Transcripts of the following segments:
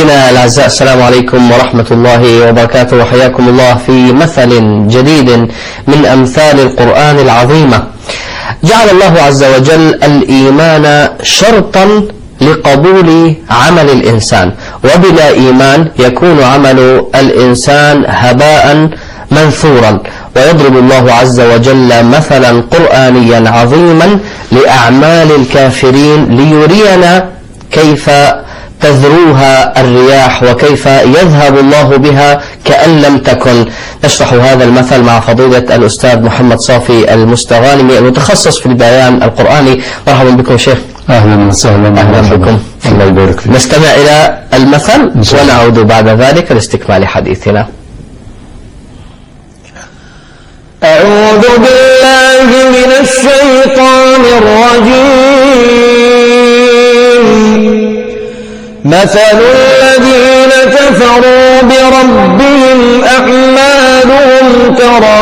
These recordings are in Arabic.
مشاهدينا الأعزاء، السلام عليكم ورحمة الله وبركاته، وحياكم الله في مثل جديد من أمثال القرآن العظيمة. جعل الله عز وجل الإيمان شرطا لقبول عمل الإنسان، وبلا إيمان يكون عمل الإنسان هباء منثورا. ويضرب الله عز وجل مثلا قرآنيا عظيما لأعمال الكافرين ليرينا كيف تذروها الرياح وكيف يذهب الله بها كأن لم تكن. نشرح هذا المثل مع فضيلة الأستاذ محمد صافي المستغانمي المتخصص في البيان القرآني. مرحبا بكم شيخ. أهلا وسهلا. أهلا بكم. الله يبارك فيك. نستمع إلى المثل ونعود بعد ذلك لاستكمال حديثنا. أعوذ بالله من الشيطان الرجيم. مثل الذين كفروا بربهم أعمالهم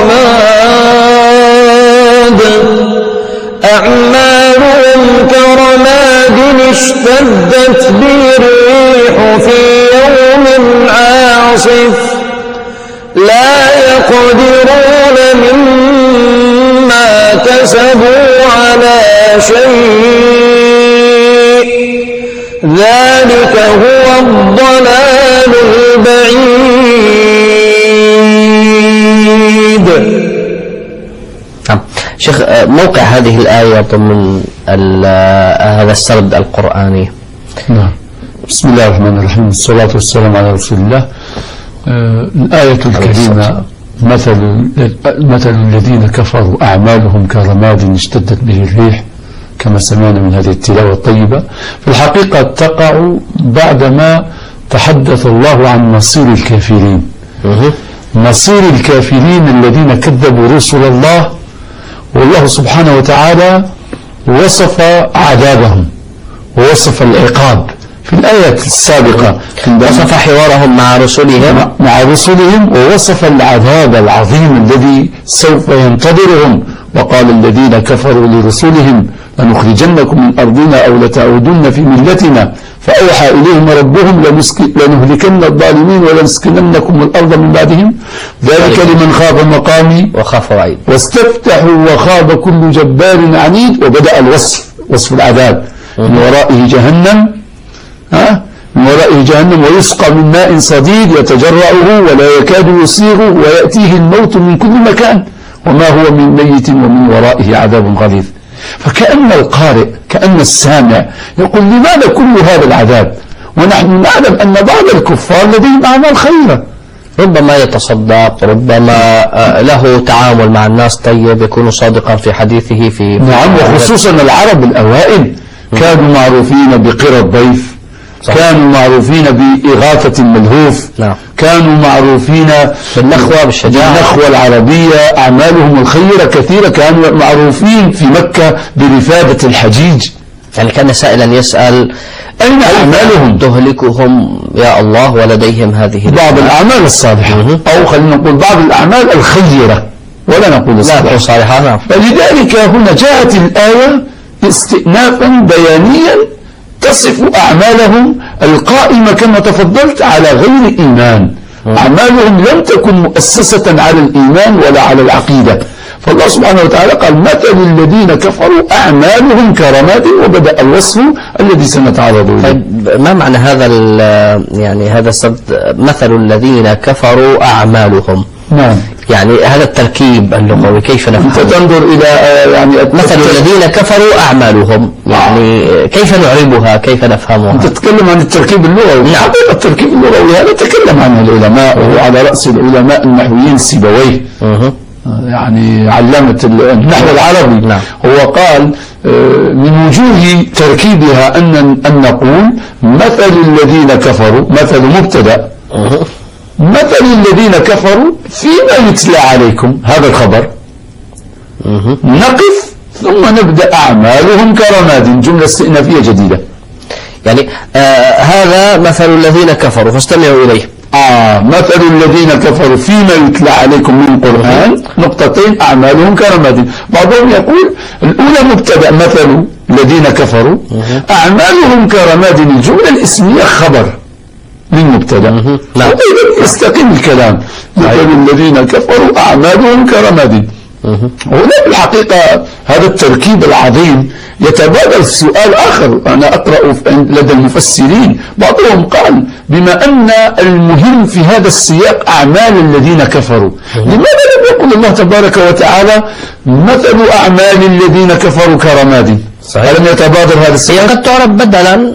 كرماد اشتدت به الريح في يوم عاصف لا يقدرون مما كسبوا على شيء ذلك هو الضلال البعيد. شيخ، موقع هذه الآية ضمن هذا السرد القرآني. نعم. بسم الله الرحمن الرحيم، والصلاة والسلام على رسول الله. الآية الكريمة مثل الذين كفروا أعمالهم كرماد اشتدت به الريح، كما سمعنا من هذه التلاوة الطيبة. في الحقيقة تقع بعدما تحدث الله عن مصير الكافرين. مصير الكافرين الذين كذبوا رسل الله، والله سبحانه وتعالى وصف عذابهم ووصف العقاب في الآية السابقة. وصف حوارهم مع رسلهم ووصف العذاب العظيم الذي سوف ينتظرهم. وقال الذين كفروا لرسلهم لنخرجنكم من أرضنا أو لتعودن في ملتنا فأوحى إليهم ربهم لنهلكن الظالمين ولنسكننكم الأرض من بعدهم ذلك لمن خاف مقامي وخاف وعيد واستفتحوا وخاب كل جبار عنيد. وبدأ وصف العذاب. من ورائه جهنم ويسقى من ماء صديد يتجرعه ولا يكاد يصيغه ويأتيه الموت من كل مكان وما هو من ميت ومن ورائه عذاب غليظ. فكأن القارئ كأن السامع يقول لماذا كل هذا العذاب ونحن نعلم أن بعض الكفار لديهم أعمال خيرة، ربما يتصدق، ربما له تعامل مع الناس طيب، يكون صادقا في حديثه في نعم. وخصوصا العرب الأوائل كانوا معروفين بقرى الضيف، كانوا معروفين بإغاثة الملهوف، كانوا معروفين بالنخوة بالنخوة العربية. أعمالهم الخيرة كثيرة. كانوا معروفين في مكة برفادة الحجيج. يعني كان سائلا يسأل أين أعمالهم تهلكهم يا الله ولديهم هذه بعض الأعمال الصالحة، أو خلينا نقول بعض الأعمال الخيرة ولا نقول الصالحة. فلذلك هنا جاءت الآية استئنافا بيانيا تصف أعمالهم القائمة كما تفضلت على غير إيمان. أعمالهم لم تكن مؤسسة على الإيمان ولا على العقيدة. فالله سبحانه وتعالى قال مثل الذين كفروا أعمالهم كرماد، وبدأ الوصف الذي سنتعرض إليه. طيب، ما معنى هذا السرد مثل الذين كفروا أعمالهم؟ نعم. يعني هذا التركيب اللغوي كيف نفهم؟ أنت تنظر إلى مثل الذين كفروا أعمالهم، يعني كيف نعربها، كيف نفهمها؟ أنت تتكلم عن التركيب اللغوي. نعم. التركيب اللغوي هذا تكلم عنه العلماء، وهو على رأس العلماء النحويين سيبويه، يعني علامة النحو العربي. نعم. هو قال من وجوه تركيبها أن نقول مثل الذين كفروا، مثل مبتدأ، مثل الذين كفروا فيما يتلى عليكم، هذا الخبر. نقف ثم نبدأ أعمالهم كرماد، جملة استئنافية جديدة. يعني هذا مثل الذين كفروا فاستمعوا إليه. مثل الذين كفروا فيما يتلى عليكم من قرآن نقطتين أعمالهم كرماد. بعضهم يقول الأولى مبتدأ مثل الذين كفروا، أعمالهم كرماد الجملة الاسمية خبر، للمبتدا. نعم. يستقيم الكلام. مثل الذين كفروا أعمالهم كرماد. هنا بالحقيقة هذا التركيب العظيم يتبادل السؤال آخر. أنا أقرأ لدى المفسرين بعضهم قال بما أن المهم في هذا السياق أعمال الذين كفروا، لماذا لم يقل الله تبارك وتعالى مثل أعمال الذين كفروا كرماد؟ ألم يتبادر هذا السياق؟ قد تعرف بدلا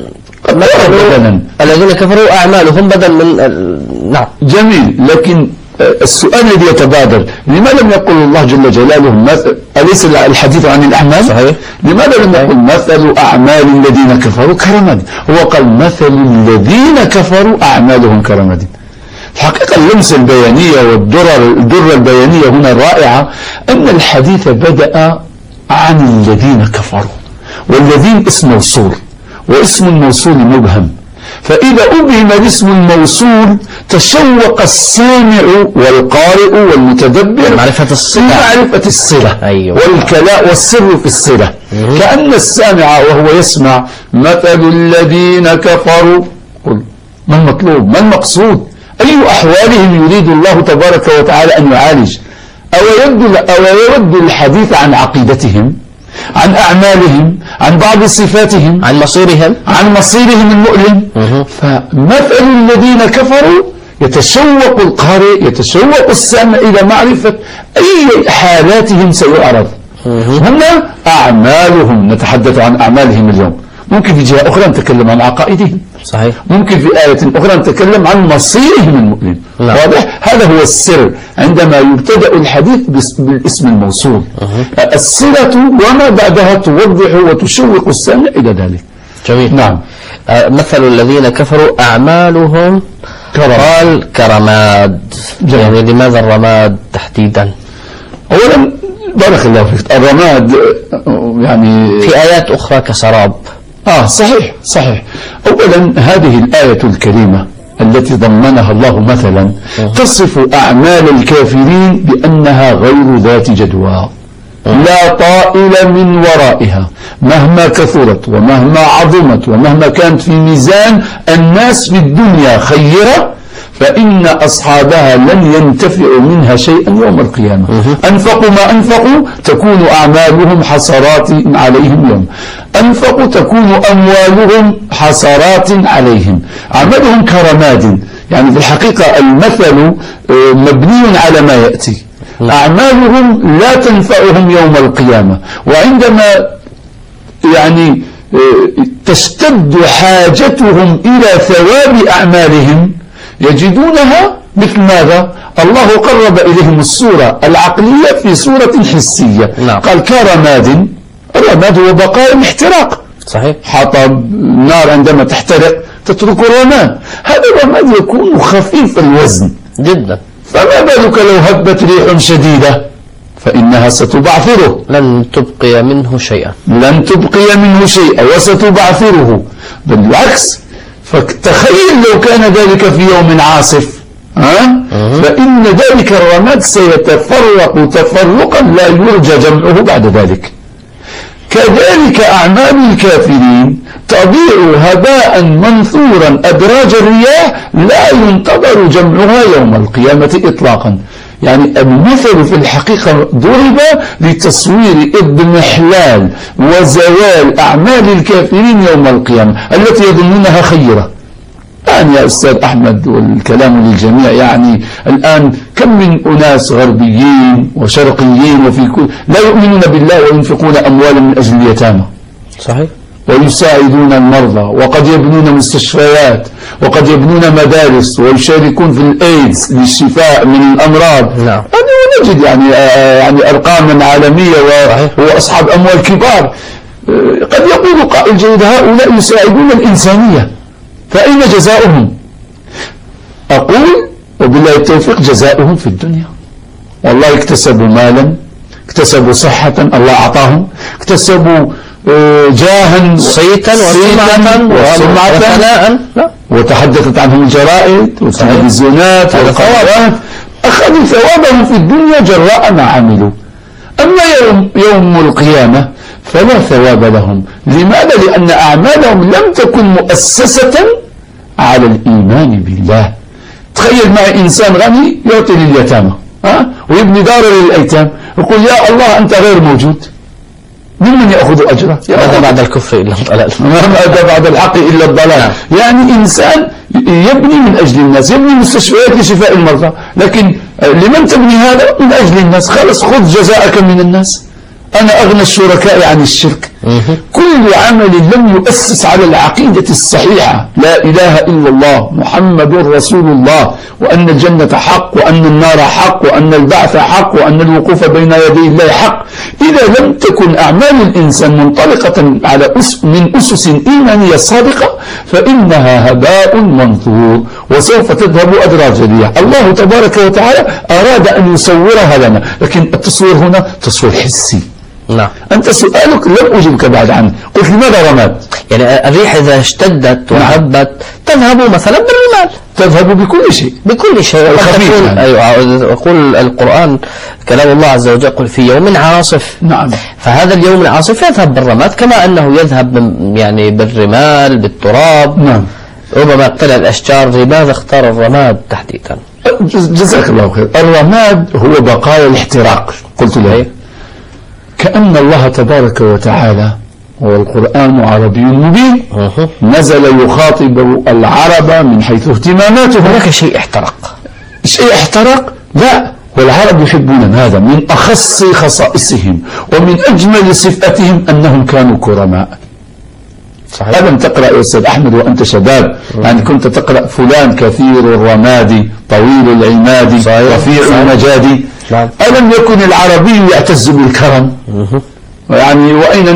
الذين كفروا أعمالهم بدل من نعم. جميل، لكن السؤال الذي يتبادر لماذا لم يقل الله جل جلاله مثل؟ أليس الحديث عن الأعمال؟ صحيح. لماذا لم يقل مثل أعمال الذين كفروا كرماد؟ هو قال مثل الذين كفروا أعمالهم كرماد. الحقيقة اللمسة البيانية والدرة البيانية هنا رائعة، أن الحديث بدأ عن الذين كفروا، والذين اسم موصول، واسم الموصول مبهم، فإذا أبهم الاسم الموصول تشوق السامع والقارئ والمتدبر معرفة الصلة أيوة. والكلاء والسر في الصلة. كأن السامع وهو يسمع مثل الذين كفروا، قل ما المطلوب؟ ما المقصود؟ أي أحوالهم يريد الله تبارك وتعالى أن يعالج؟ أو يود الحديث عن عقيدتهم، عن أعمالهم، عن بعض صفاتهم، عن مصيرهم المؤلم. فمثل الذين كفروا يتشوق القارئ، يتشوق السامع إلى معرفة أي حالاتهم سيعرض. هنا أعمالهم، نتحدث عن أعمالهم اليوم. ممكن في جهة أخرى نتكلم عن عقائدهم، صحيح. ممكن في آية أخرى نتكلم عن مصيرهم المؤلم. واضح؟ هذا هو السر عندما يبتدأ الحديث بالاسم الموصول. الصلة وما بعدها توضح وتشوق السامع إلى ذلك. جميل. نعم. مثل الذين كفروا أعمالهم قال كرماد. يعني لماذا الرماد تحديدا؟ أولا بارك الله فيك، الرماد يعني في آيات أخرى كسراب. صحيح. أولا هذه الآية الكريمة التي ضمنها الله مثلا تصف أعمال الكافرين بأنها غير ذات جدوى، لا طائل من ورائها، مهما كثرت ومهما عظمت ومهما كانت في ميزان الناس في الدنيا خيرة، فإن أصحابها لن ينتفعوا منها شيئا يوم القيامة. أنفقوا ما أنفقوا تكون أعمالهم حسرات عليهم يوم، أنفقوا تكون أموالهم حسرات عليهم، عملهم كرماد. يعني في الحقيقة المثل مبني على ما يأتي. أعمالهم لا تنفعهم يوم القيامة، وعندما يعني تشتد حاجتهم إلى ثواب أعمالهم يجدونها مثل ماذا؟ الله قرب إليهم الصورة العقلية في صورة حسية. قال كرماد. الرماد هو بقاء الاحتراق. صحيح. حطب النار عندما تحترق تترك الرماد، هذا الرماد يكون خفيف الوزن جدا، فما بالك لو هبت ريح شديدة فإنها ستبعثره، لن تبقي منه شيئا وستبعثره. بالعكس، فتخيل لو كان ذلك في يوم عاصف، فإن ذلك الرماد سيتفرق تفرقا لا يرجى جمعه بعد ذلك. كذلك أعمال الكافرين تضيع هباء منثورا أدراج الرياح لا ينتظر جمعها يوم القيامة إطلاقا. يعني المثل في الحقيقة ضرب لتصوير اضمحلال وزوال أعمال الكافرين يوم القيامة التي يظنونها خيرة. الآن يا أستاذ أحمد والكلام للجميع، يعني الآن كم من أناس غربيين وشرقيين وفي كل لا يؤمنون بالله وينفقون أموالا من أجل اليتامى. صحيح. ويساعدون المرضى، وقد يبنون مستشفيات، وقد يبنون مدارس، ويشاركون في الإيدز للشفاء من الأمراض. نعم. نجد يعني أرقاما عالمية وأصحاب أموال كبار. قد يقول قائل جيد هؤلاء يساعدون الإنسانية، فأين جزاؤهم؟ أقول وبالله التوفيق جزاؤهم في الدنيا. والله اكتسبوا مالا، اكتسبوا صحة الله أعطاهم، اكتسبوا جاها صيتا وثناء، وتحدثت عنهم الجرائد والتلفزيونات والقنوات، أخذوا ثوابهم في الدنيا جراء ما عملوا. أما يوم القيامة فلا ثواب لهم. لماذا؟ لأن أعمالهم لم تكن مؤسسة على الإيمان بالله. تخيل معي إنسان غني يعطي لليتامى ويبني دار للأيتام، يقول يا الله أنت غير موجود، ممن يأخذ أجره؟ ماذا بعد الكفر إلا الضلال؟ ماذا بعد الحق إلا الضلال؟ يعني إنسان يبني من أجل الناس، يبني مستشفيات لشفاء المرضى، لكن لمن تبني هذا؟ من أجل الناس. خلص خذ جزاءك من الناس. أنا أغنى الشركاء عن الشرك. كل عمل لم يؤسس على العقيدة الصحيحة، لا إله إلا الله محمد رسول الله، وأن الجنة حق، وأن النار حق، وأن البعث حق، وأن الوقوف بين يدي الله حق، إذا لم تكن أعمال الإنسان منطلقة على من أسس إيمانية صادقة فإنها هباء منثور وسوف تذهب أدراج الرياح. الله تبارك وتعالى أراد أن يصورها لنا، لكن التصوير هنا تصوير حسي. نعم. أنت سؤالك لم أجبك بعد عنه، قلت لماذا رماد؟ يعني الريح إذا اشتدت وهبت تذهب مثلا بالرمال، تذهب بكل شيء، بكل شيء. أيوة، يقول القرآن كلام الله عز وجل يقول في يوم عاصف. نعم. فهذا اليوم العاصف يذهب بالرماد كما أنه يذهب يعني بالرمال بالتراب. نعم. ربما قتل الأشجار، لماذا اختار الرماد تحديدا؟ جزاك الله خير. الرماد هو بقايا الاحتراق، قلت له كأن الله تبارك وتعالى والقرآن عربي مبين نزل يخاطب العرب من حيث اهتماماتهم. هناك شيء احترق. شيء احترق؟ لا، والعرب يحبون هذا. من أخص خصائصهم ومن أجمل صفاتهم أنهم كانوا كرماء. صحيح. ألم تقرأ يا أستاذ أحمد وأنت شباب؟ يعني كنت تقرأ فلان كثير الرماد طويل العماد رفيع المجاد. ألم يكن العربي يعتز بالكرم؟ يعني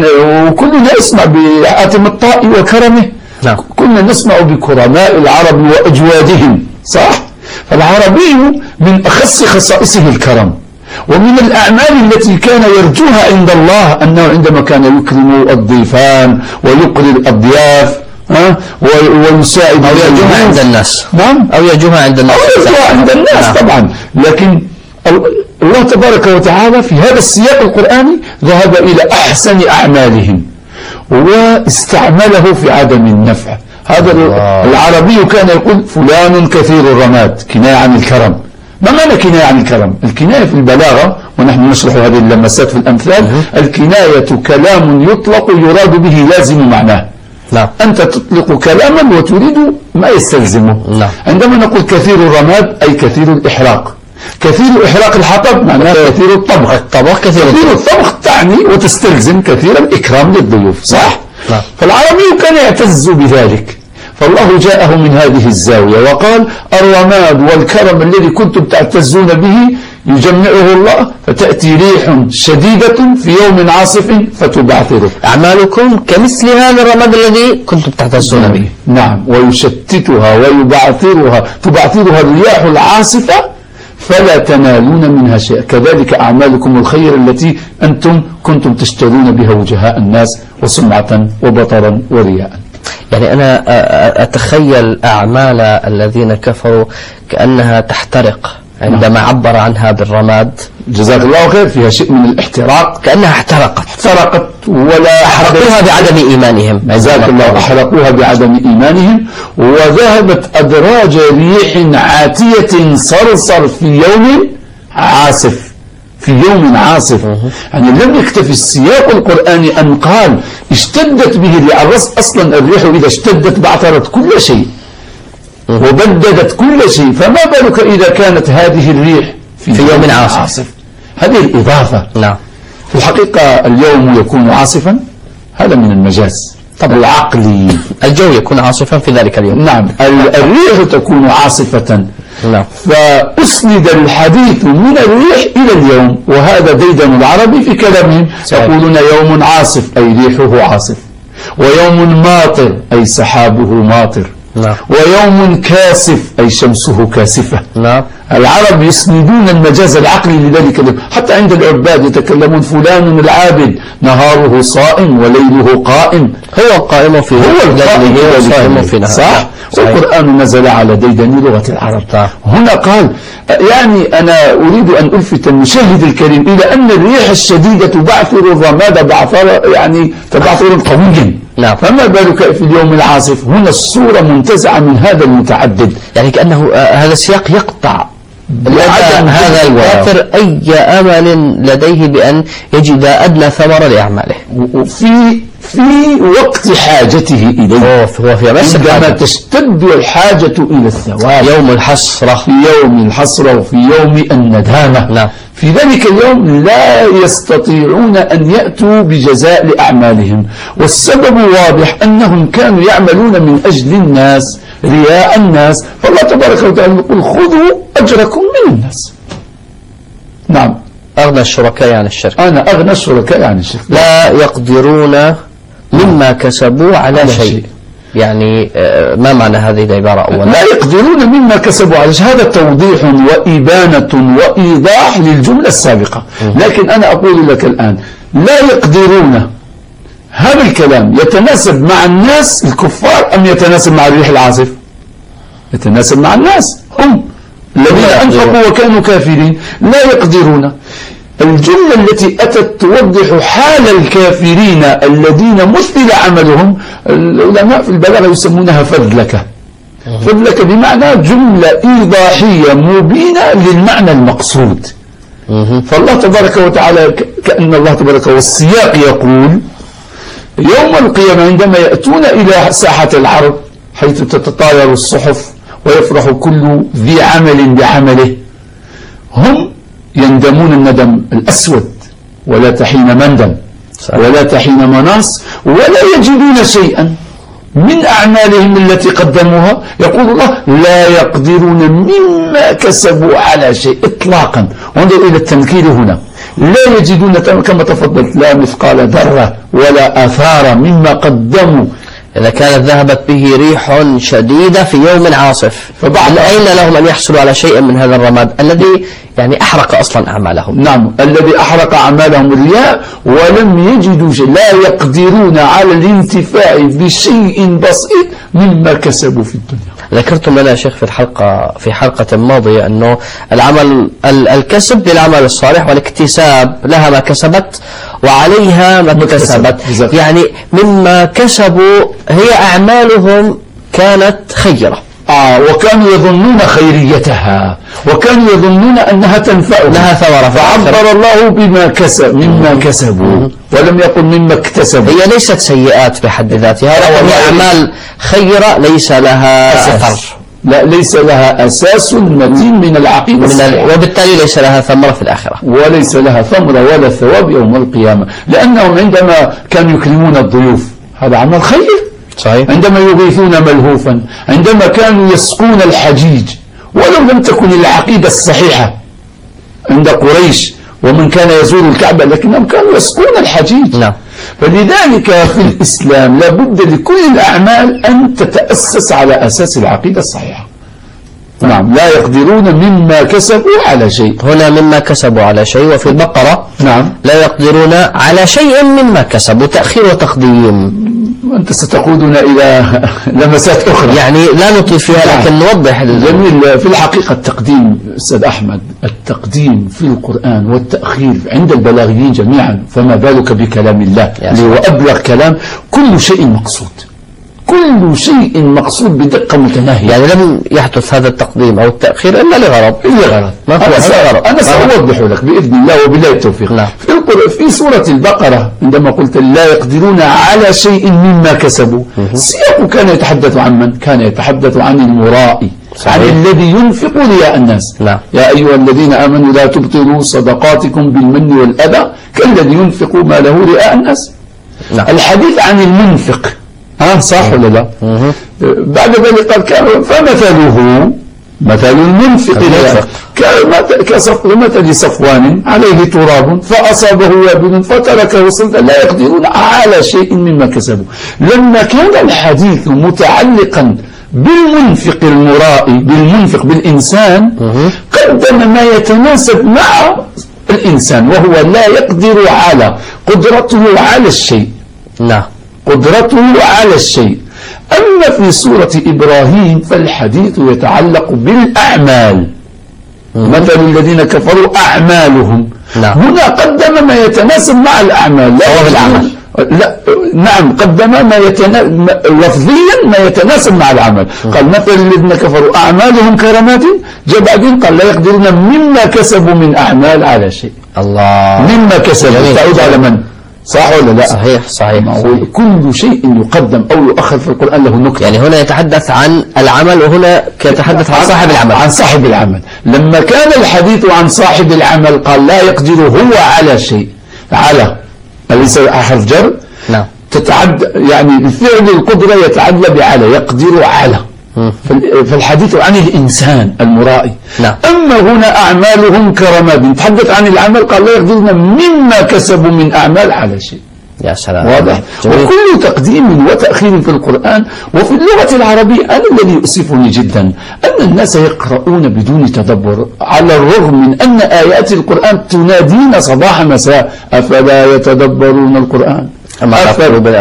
وكلنا نسمع بحاتم الطائي وكرمه. كنا نسمع بكرماء العرب وأجوادهم، صح؟ فالعربي من أخص خصائصه الكرم، ومن الأعمال التي كان يرجوها عند الله أنه عندما كان يكرم الضيفان ويقري الأضياف ويساعد أو يرجوها عند الناس. نعم. أو يرجوها عند الناس. أو يرجوها عند الناس طبعا. لكن الله تبارك وتعالى في هذا السياق القرآني ذهب إلى أحسن أعمالهم واستعمله في عدم النفع. هذا العربي كان يقول فلان كثير الرماد، كناية عن الكرم. ما معنى كناية عن الكرم؟ الكناية في البلاغة، ونحن نشرح هذه اللمسات في الأمثال، الكناية كلام يطلق يراد به لازم معناه. لا. أنت تطلق كلاما وتريد ما يستلزمه. لا. عندما نقول كثير الرماد أي كثير الإحراق. كثير إحراق الحطب معناه كثير الطبخ. كثير الطبخ تعني وتستلزم كثير الإكرام للضيوف، صح؟ لا. فالعربي كان يعتز بذلك، فالله جاءه من هذه الزاوية وقال الرماد والكرم الذي كنتم تعتزون به يجمعه الله، فتأتي ريح شديدة في يوم عاصف فتبعثره. أعمالكم كمثل هذا الرماد الذي كنتم تعتزون به. نعم. ويشتتها ويبعثرها، تبعثرها الرياح العاصفة فلا تنالون منها شيئا. كذلك أعمالكم الخير التي أنتم كنتم تشترون بها وجهاء الناس وسمعة وبطرا ورياء. يعني أنا أتخيل أعمال الذين كفروا كأنها تحترق عندما عبر عنها بالرماد. جزاك الله خير. فيها شيء من الاحتراق، كأنها احترقت ولا أحرقوها بعدم إيمانهم. جزاك الله. أحرقوها بعدم إيمانهم وذهبت أدراج ريح عاتية صرصر في يوم عاصف. في يوم عاصف. يعني لم يكتفي السياق القرآني أن قال اشتدت به الريح. أصلا الريح إذا اشتدت بعثرت كل شيء وبددت كل شيء، فما بالك إذا كانت هذه الريح في يوم عاصف. هذه الإضافة. نعم. في الحقيقة اليوم يكون عاصفا، هذا من المجاز العقلي. الجو يكون عاصفا في ذلك اليوم. نعم. الريح تكون عاصفة. نعم. فأسند الحديث من الريح إلى اليوم، وهذا ديدن العربي في كلامهم. يقولون يوم عاصف أي ريحه عاصف، ويوم ماطر أي سحابه ماطر، نعم. ويوم كاسف أي شمسه كاسفة. نعم. العرب يسندون المجاز العقلي لذلك اليوم. حتى عند العباد يتكلمون فلان العابد نهاره صائم وليله قائم. هو القائم في ليله في نهاره. صح. والقرآن نزل على ديدن لغة العرب. هنا قال يعني أنا أريد أن ألفت المشاهد الكريم إلى أن الريح الشديدة تبعثر الرماد بعثر، يعني تبعثر قويا نعم. فما بالك في اليوم العاصف؟ هنا الصورة منتزعة من هذا المتعدد، يعني كأنه هذا السياق يقطع بعدم هذا الكافر أي أمل لديه بأن يجد أدنى ثمرة لأعماله، في وقت حاجته إليه. هو في أمس عندما تشتد الحاجة إلى الثواب، يوم الحسرة، في يوم الحسرة وفي يوم الندامة. نعم. في ذلك اليوم لا يستطيعون أن يأتوا بجزاء لأعمالهم، والسبب واضح، أنهم كانوا يعملون من أجل الناس، رياء الناس. فالله تبارك وتعالى يقول خذوا أجركم من الناس. نعم. أغنى الشركاء عن الشرك. أنا أغنى الشركاء عن الشرك. لا يقدرون مما كسبوا على شيء. يعني ما معنى هذه العبارة أولا؟ لا يقدرون مما كسبوا على شيء، هذا توضيح وإبانة وإيضاح للجملة السابقة. لكن أنا أقول لك الآن لا يقدرون، هذا الكلام يتناسب مع الناس الكفار أم يتناسب مع الريح العاصف؟ يتناسب مع الناس، هم الذين أنفقوا وكانوا كافرين. لا يقدرون، الجملة التي أتت توضح حال الكافرين الذين مثل عملهم. العلماء في البلاغة يسمونها فذلكة. فذلكة بمعنى جملة إيضاحية مبينة للمعنى المقصود. فالله تبارك وتعالى كأن الله تبارك والسياق يقول يوم القيامة عندما يأتون إلى ساحة العرض حيث تتطاير الصحف ويفرح كل ذي عمل بعمله، هم يندمون الندم الأسود، ولا تحين مندم ولا تحين مناص، ولا يجدون شيئا من أعمالهم التي قدموها. يقول الله لا يقدرون مما كسبوا على شيء إطلاقا. وانظر إلى التنكير هنا، لا يجدون كما تفضلت لا مثقال ذرة ولا آثار مما قدموا. إذا كانت ذهبت به ريح شديدة في يوم عاصف، أين لهم أن يحصلوا على شيء من هذا الرماد الذي يعني أحرق أصلا أعمالهم؟ نعم، الذي أحرق أعمالهم الرياء، ولم يجدوا شيء، لا يقدرون على الانتفاع بشيء بسيط مما كسبوا في الدنيا. ذكرتم لنا يا شيخ في حلقة ماضية أنه العمل الكسب للعمل الصالح، والاكتساب لها ما كسبت وعليها ما اكتسبت. يعني مما كسبوا هي أعمالهم كانت خيرة، وكانوا يظنون خيريتها، وكانوا يظنون أنها تنفعهم، لها ثمرة. فعبر الله بما كسب مما كسبوا ولم يقل مما اكتسبوا. هي ليست سيئات بحد ذاتها، ولكن هي أعمال خيرة ليس لها أثر، لا ليس لها أساس متين من العقيدة وبالتالي ليس لها ثمرة في الآخرة، وليس لها ثمرة ولا ثواب يوم القيامة. لأنهم عندما كانوا يكرمون الضيوف هذا عمل خير صحيح. عندما يغيثون ملهوفا، عندما كانوا يسقون الحجيج، ولو لم تكن العقيدة الصحيحة عند قريش ومن كان يزور الكعبة، لكنهم كانوا يسقون الحجيج. نعم. فلذلك في الإسلام لابد لكل الأعمال أن تتأسس على أساس العقيدة الصحيحة. نعم. لا يقدرون مما كسبوا على شيء، هنا مما كسبوا على شيء، وفي البقرة نعم لا يقدرون على شيء مما كسبوا، تأخير وتقديم. أنت ستقودنا إلى لمسات أخرى يعني لا نطيل فيها لكن نوضح. جميل. في الحقيقة التقديم أستاذ أحمد، التقديم في القرآن والتأخير عند البلاغيين جميعا، فما بالك بكلام الله اللي هو أبلغ كلام. كل شيء مقصود، كل شيء مقصود بدقة متناهية. يعني لم يحدث هذا التقديم أو التأخير إلا لغرض. أنا سأوضح لك بإذن الله وبالله التوفيق. نعم. في سورة البقرة عندما قلت لا يقدرون على شيء مما كسبوا، السياق كان يتحدث عن من؟ كان يتحدث عن المرائي، عن الذي ينفق رياء الناس. نعم. يا أيها الذين آمنوا لا تبطلوا صدقاتكم بالمن والأذى كالذي ينفق ما له رياء الناس. نعم. الحديث عن المنفق صح ولا لا؟ بعد ذلك قال فمثله مثل المنفق كمثل صفوان عليه تراب فأصابه وابل فتركه صلدا لا يقدرون على شيء مما كسبوا. لما كان الحديث متعلقا بالمنفق المرائي، بالمنفق بالإنسان، قدم ما يتناسب مع الإنسان، وهو لا يقدر على قدرته على الشيء. نعم. قدرته على الشيء. أما في سورة إبراهيم فالحديث يتعلق بالأعمال، مثل الذين كفروا أعمالهم. نعم. هنا قدم ما يتناسب مع الأعمال، لا العمل لا نعم، قدم ما لفظيا ما يتناسب مع العمل. قال مثل الذين كفروا أعمالهم كرماد، جاء بعدين قال لا يقدرون مما كسبوا من أعمال على شيء. الله. مما كسبوا تعود على من؟ صح ولا لا؟ صحيح صحيح. كل شيء يقدم أو يؤخر في القرآن له نكتة. يعني هنا يتحدث عن العمل، وهنا يتحدث عن صاحب العمل. عن صاحب العمل. لما كان الحديث عن صاحب العمل قال لا يقدر هو على شيء. على أليس حرف جر؟ نعم. تتعدى يعني الفعل القدرة يتعدى بعلى، يقدر على. فالحديث عن الإنسان المرائي. نعم. أما هنا أعمالهم كرماد، تحدث عن العمل قال لا يقدرون مما كسبوا من أعمال على شيء. يا سلام. واضح. وكل تقديم وتأخير في القرآن وفي اللغة العربية، أنا الذي يؤسفني جدا أن الناس يقرؤون بدون تدبر، على الرغم من أن آيات القرآن تنادينا صباح مساء: أفلا يتدبرون القرآن أم على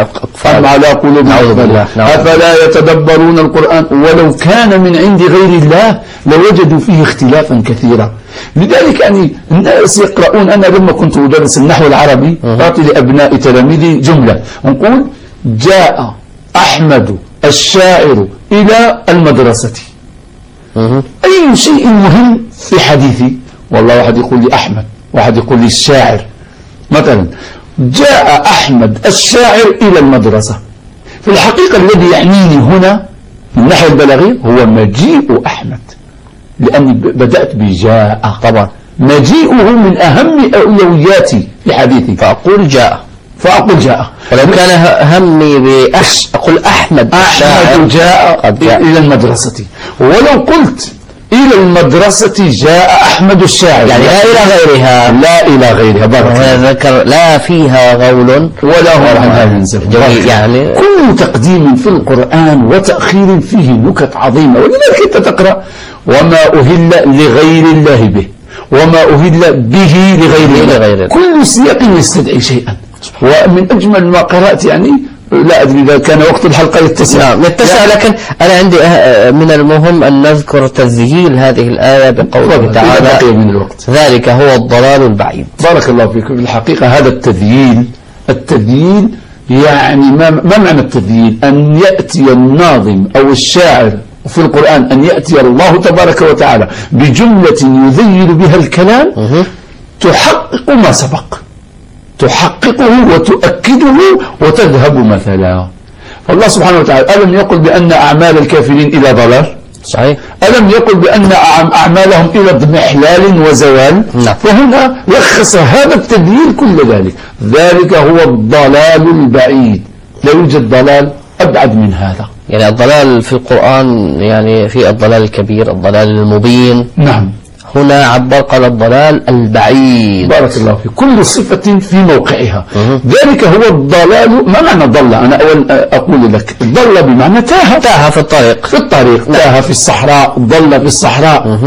قلوب أقفالها. أفلا يتدبرون القرآن ولو كان من عند غير الله لوجدوا فيه اختلافا كثيرا. لذلك يعني الناس يقرؤون. أنا لما كنت أدرس النحو العربي أعطي لأبناء تلاميذي جملة ونقول: جاء أحمد الشاعر إلى المدرسة. أي شيء مهم في حديثي، والله واحد يقول لي أحمد، واحد يقول لي الشاعر. مثلا جاء أحمد الشاعر إلى المدرسة، في الحقيقة الذي يعنيني هنا من الناحية البلاغية هو مجيء أحمد، لأني بدأت بجاء. طبعا مجيئه من أهم أولوياتي في حديثي، فأقول جاء. ولو كان همي أقول أحمد جاء إلى المدرسة. ولو قلت إلى المدرسة جاء أحمد الشاعر، يعني لا إلى غيرها. لا إلى غيرها. ذكر لا فيها غول ولا هو عنها ينزف. يعني كل تقديم في القرآن وتأخير فيه نكت عظيمة. ولذلك أنت تقرأ: وما أهل لغير الله به، وما أهل به لغير الله. كل سياق يستدعي شيئا. ومن أجمل ما قرأت، يعني لا أدري إذا كان وقت الحلقة يتسع، لكن أنا عندي من المهم أن نذكر تسجيل هذه الآية بقوله تعالى: من الوقت. ذلك هو الضلال البعيد. بارك الله فيكم. في الحقيقة هذا التذييل يعني ما معنى التذييل؟ أن يأتي الناظم أو الشاعر في القرآن، أن يأتي الله تبارك وتعالى بجملة يذيل بها الكلام تحقق ما سبق، تحققه وتؤكده وتذهب مثلا. فالله سبحانه وتعالى ألم يقل بأن أعمال الكافرين إلى ضلال؟ صحيح. ألم يقل بأن أعمالهم إلى اضمحلال وزوال؟ لا. فهنا لخص هذا التدليل كل ذلك. ذلك هو الضلال البعيد، لا يوجد ضلال أبعد من هذا. يعني الضلال في القرآن يعني في الضلال الكبير، الضلال المبين. نعم. هنا عبر قال الضلال البعيد. بارك الله فيك. كل صفة في موقعها. ذلك هو الضلال. ما معنى ضل؟ أنا أول أقول لك ضل بمعنى تاه في الطريق. تاه في الصحراء، ضل في الصحراء.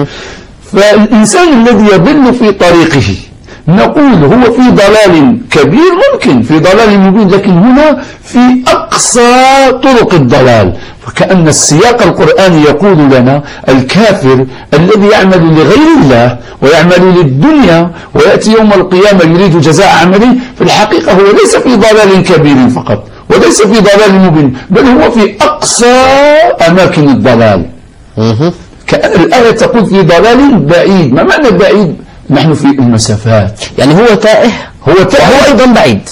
فالإنسان الذي يضل في طريقه نقول هو في ضلال كبير، ممكن في ضلال مبين، لكن هنا في أقصى طرق الضلال. فكأن السياق القرآني يقول لنا: الكافر الذي يعمل لغير الله ويعمل للدنيا ويأتي يوم القيامة يريد جزاء عمله، في الحقيقة هو ليس في ضلال كبير فقط، وليس في ضلال مبين، بل هو في أقصى أماكن الضلال. كأن الآية تقول في ضلال بعيد. ما معنى بعيد؟ نحن في المسافات. يعني هو تائه وهو أيضا بعيد.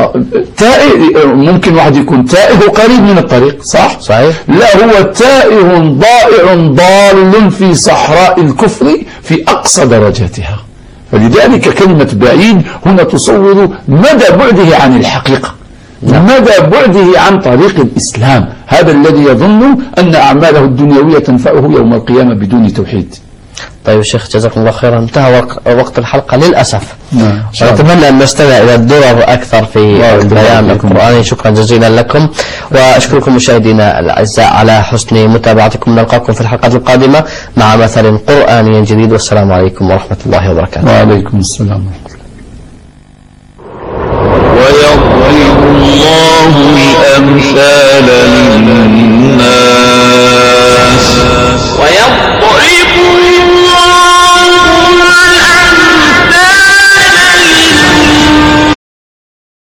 تائه ممكن واحد يكون تائه قريب من الطريق، صحيح. لا، هو تائه ضائع ضال في صحراء الكفر في أقصى درجاتها. فلذلك كلمة بعيد هنا تصور مدى بعده عن الحقيقة، مدى بعده عن طريق الإسلام. هذا الذي يظن أن أعماله الدنيوية تنفعه يوم القيامة بدون توحيد. طيب شيخ جزاكم الله خيرا، انتهى وقت الحلقة للأسف. ونتمنى أن نستمع إلى الدرر أكثر في البيان القرآني. شكرا جزيلا لكم، وأشكركم مشاهدينا الأعزاء على حسن متابعتكم. نلقاكم في الحلقة القادمة مع مثل قرآني جديد، والسلام عليكم ورحمة الله وبركاته. وعليكم السلام ورحمة الله. ويضرب الله الأمثال للناس